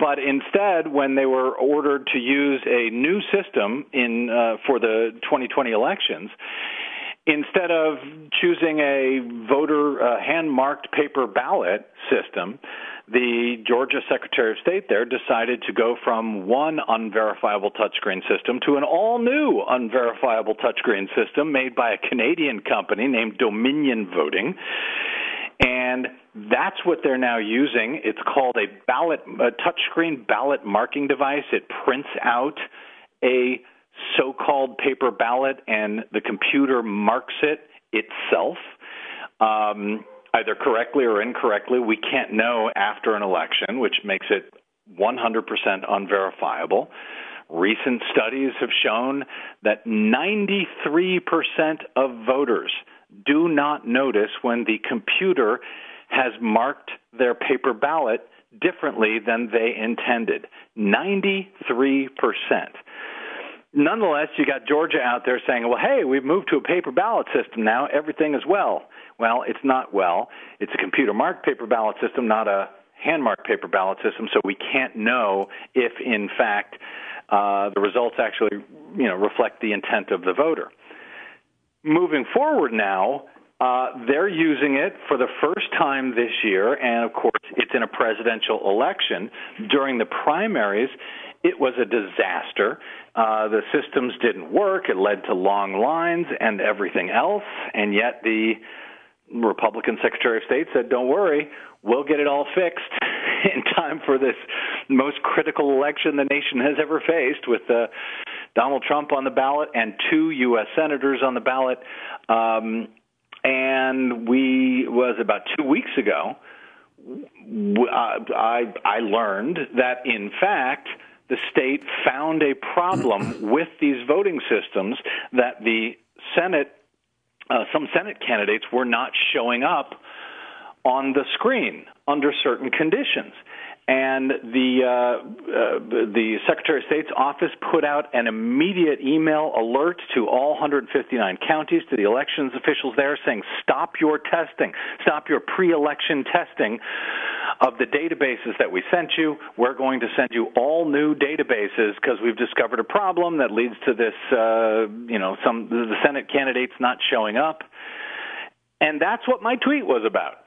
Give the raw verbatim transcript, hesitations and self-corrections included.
But instead, when they were ordered to use a new system in uh, for the twenty twenty elections, instead of choosing a voter uh, hand-marked paper ballot system, the Georgia Secretary of State there decided to go from one unverifiable touchscreen system to an all-new unverifiable touchscreen system made by a Canadian company named Dominion Voting. And that's what they're now using. It's called a ballot, a touchscreen ballot marking device. It prints out a so-called paper ballot, and the computer marks it itself, um, either correctly or incorrectly. We can't know after an election, which makes it one hundred percent unverifiable. Recent studies have shown that ninety-three percent of voters do not notice when the computer has marked their paper ballot differently than they intended. ninety-three percent. Nonetheless, you got Georgia out there saying, well, hey, we've moved to a paper ballot system now. Everything is well. Well, it's not well. It's a computer-marked paper ballot system, not a hand-marked paper ballot system, so we can't know if, in fact, uh, the results actually, you know, reflect the intent of the voter. Moving forward now, uh, they're using it for the first time this year, and, of course, it's in a presidential election. During the primaries, it was a disaster. Uh, the systems didn't work. It led to long lines and everything else, and yet the Republican Secretary of State said, don't worry, we'll get it all fixed in time for this most critical election the nation has ever faced, with uh, Donald Trump on the ballot and two U S senators on the ballot. Um, and we was about two weeks ago, uh, I, I learned that, in fact, the state found a problem with these voting systems, that the Senate, uh, some Senate candidates were not showing up on the screen under certain conditions. And the uh, uh, the Secretary of State's office put out an immediate email alert to all one hundred fifty-nine counties, to the elections officials there, saying, stop your testing, stop your pre-election testing of the databases that we sent you. We're going to send you all new databases because we've discovered a problem that leads to this, uh, you know, some the Senate candidates not showing up. And that's what my tweet was about.